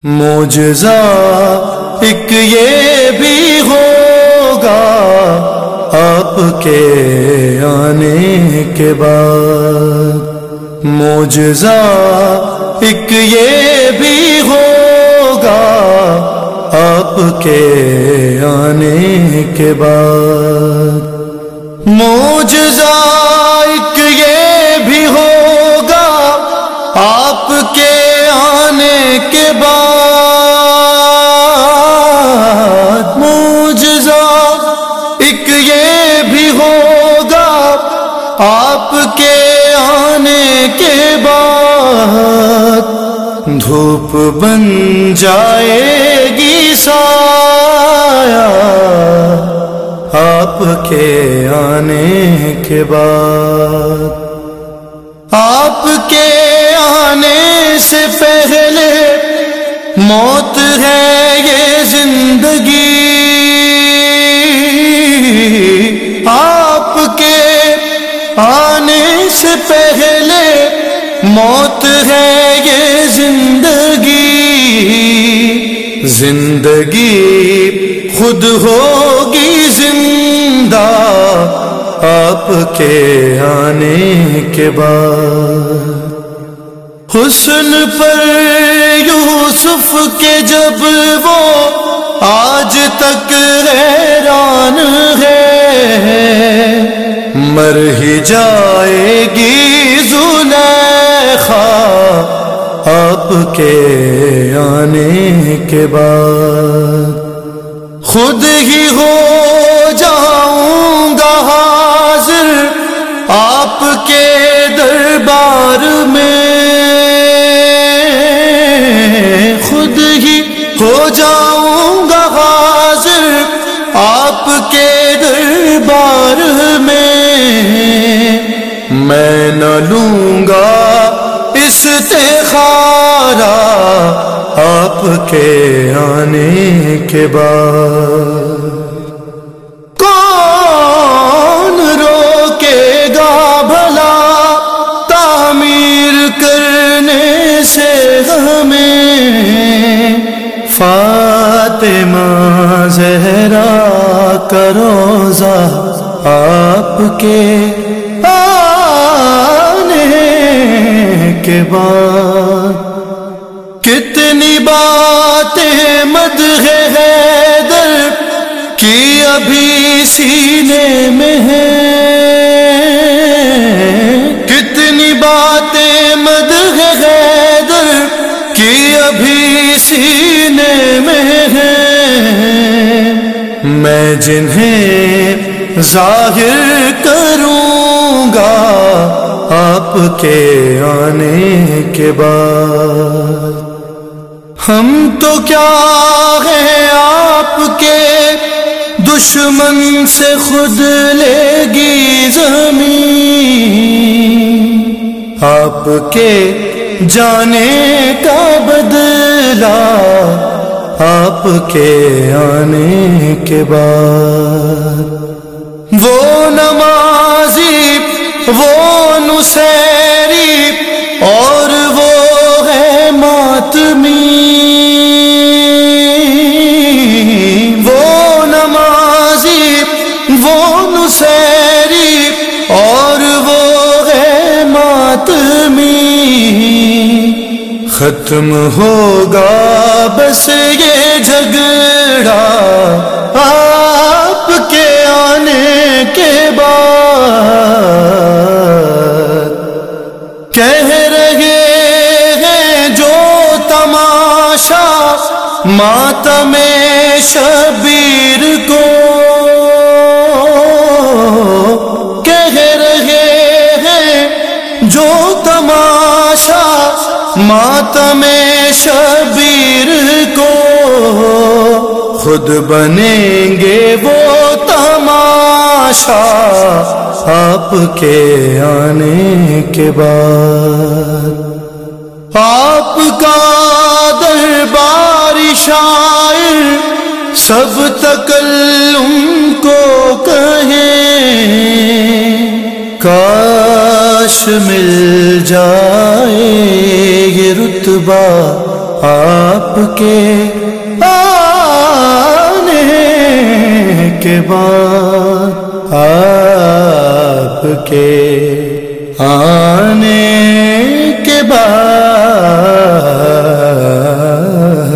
معجزہ ایک یہ بھی ہوگا آپ کے آنے کے بعد، معجزہ ایک یہ بھی ہوگا آپ کے آنے کے بعد، معجزہ ایک یہ بھی ہوگا آپ کے آنے کے بعد، معجزہ ایک یہ بھی ہوگا آپ کے آنے کے بعد، دھوپ بن جائے گی سایہ آپ کے آنے کے بعد، آپ کے آنے سے پہلے موت ہے یہ زندگی، آپ کے آنے سے پہلے موت ہے یہ زندگی، زندگی خود ہوگی زندہ آپ کے آنے کے بعد، حسن پر یوسف کے جب وہ آج تک حیران ہے، مر ہی جائے گی زلیخا آپ کے آنے کے بعد، خود ہی ہو جاؤں گا حاضر آپ کے دربار میں، خود ہی ہو جاؤں گا حاضر آپ کے دربار میں، میں نہ لوں گا استخارہ آپ کے آنے کے بعد، کون روکے گا بھلا تعمیر کرنے سے ہمیں، فاطمہ زہرا کا روضہ آپ کے آنے کے بعد، کتنی باتیں مدح حیدر کی ابھی سینے میں ہیں، کتنی باتیں مدح حیدر کی ابھی سینے میں ہیں، میں جنہیں ظاہر کروں گا آپ کے آنے کے بعد، ہم تو کیا ہیں آپ کے دشمن سے خود لے گی زمین، آپ کے جانے کا بدلہ آپ کے آنے کے بعد، وہ نمازی وہ نصیری اور وہ ہے ماتمی، وہ نمازی وہ نصیری اور وہ ہے ماتمی، ختم ہوگا بس یہ جھگڑا آپ کے آنے کے بعد، کہہ رہے ہیں جو تماشا ماتم شبیر کو، کہہ رہے ہیں جو تماشا ماتم شبیر کو، خود بنیں گے وہ تماشا آپ کے آنے کے بعد، آپ کا دربار شاعر سب تکلم کو کہیں، کاش مل جائے یہ رتبہ آپ کے آنے کے بعد، آپ کے آنے